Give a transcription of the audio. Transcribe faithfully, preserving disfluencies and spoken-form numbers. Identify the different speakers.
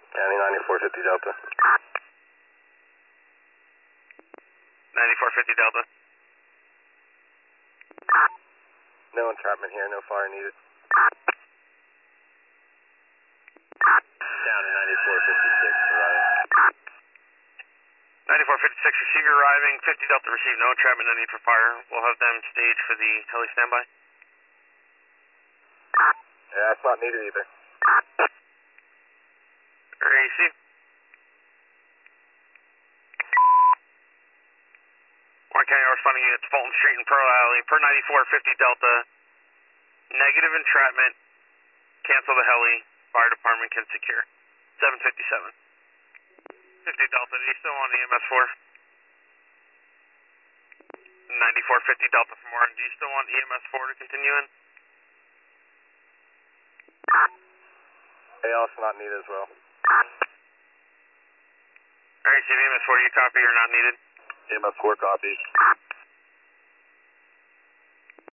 Speaker 1: County ninety-four fifty Delta.
Speaker 2: ninety-four fifty Delta.
Speaker 1: No entrapment here, no fire needed. County ninety-four fifty-six arriving.
Speaker 2: ninety-four fifty-six, receiver arriving. fifty Delta receive, no entrapment, no need for fire. We'll have them stage for the heli standby.
Speaker 1: Yeah, that's not needed either.
Speaker 2: A C. Warren County responding units, Fulton Street and Pearl Alley, per ninety-four fifty Delta. Negative entrapment. Cancel the heli. Fire department can secure. seven fifty-seven. fifty Delta, do you still want E M S four? ninety-four fifty Delta from Warren, do you still want E M S four to continue in?
Speaker 1: They also not needed as well.
Speaker 2: Alright, so E M S four, you copy or not needed?
Speaker 1: E M S four copies.